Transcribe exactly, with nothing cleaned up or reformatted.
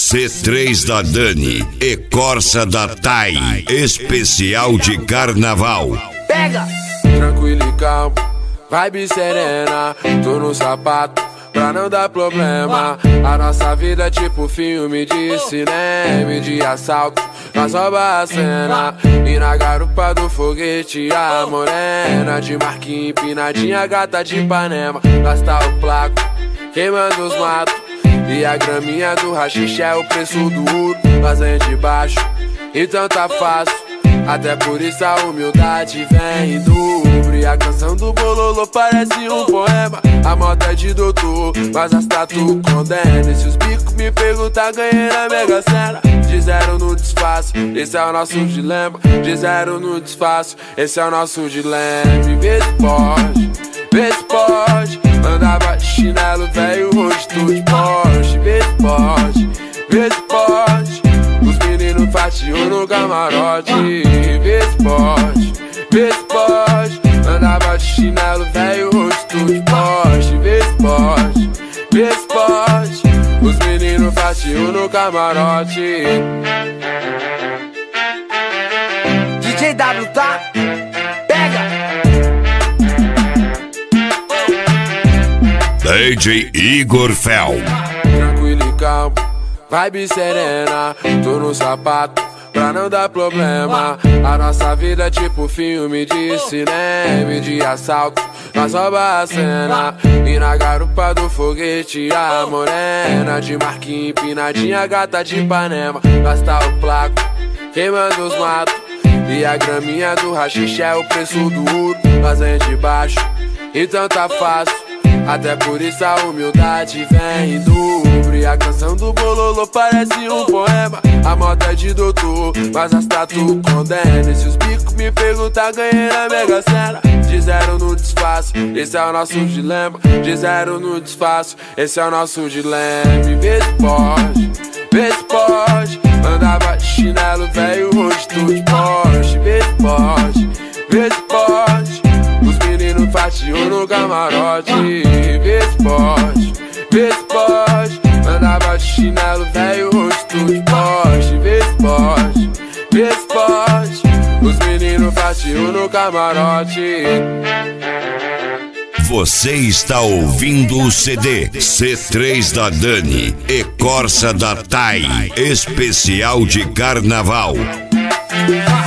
C três da Dani e Corsa da Tai, especial de carnaval. Pega! Tranquilo e calmo, vibe serena, tô no sapato pra não dar problema. A nossa vida é tipo filme de cinema, de assalto, nós rouba a cena. E na garupa do foguete a morena, de marquinha empinadinha, gata de Ipanema. Nós tá o placo, queimando os matos, e a graminha do rachixe é o preço do ouro. Nós vem de baixo, então tá fácil, até por isso a humildade vem em dobro. E a canção do bololô parece um poema. A moto é de doutor, mas as tatu condena. E se os bicos me perguntar, ganhei na Mega Sena. De zero no desfaço, esse é o nosso dilema. De zero no desfaço, esse é o nosso dilema. E vê se pode, vê se pode, andava de chinelo velho, hoje tô de Porsche. Vê se pode, vê se pode, os meninos fatiam no camarote. Vê se pode, vê se pode, andava de chinelo velho, hoje tô de Porsche. Vê se pode, vê se pode, os meninos fatiam no camarote. D J W, tá? Pega! D J Igor Fel. Tranquilo e calmo, vibe serena, tô no sapato pra não dar problema. A nossa vida é tipo filme de cinema, de assalto, nós rouba a cena. E na garupa do foguete a morena, de marquinha empinadinha, gata de Ipanema. Nós tá o placo, queimando os matos, e a graminha do rachixe é o preço do ouro. Nós vem de baixo, então tá fácil, até por isso a humildade vem em dobro. E a canção do bololô parece um poema. A moto é de doutor, mas as tatu condena. E se os bicos me perguntar, ganhei na Mega Sena. De zero no desfaço, esse é o nosso dilema. De zero no desfaço, esse é o nosso dilema. E vê se pode, vê se pode, andava de chinelo velho, hoje tô de Porsche. Vê se pode, vê se pode, os meninos fatiam no camarote. Vê se pode, vê se pode, andava de chinelo velho, hoje tô de Porsche. Vê se pode, vê se pode, os meninos fatiam no camarote. Você está ouvindo o C D C três da Dani e Corsa da Tai, especial de carnaval.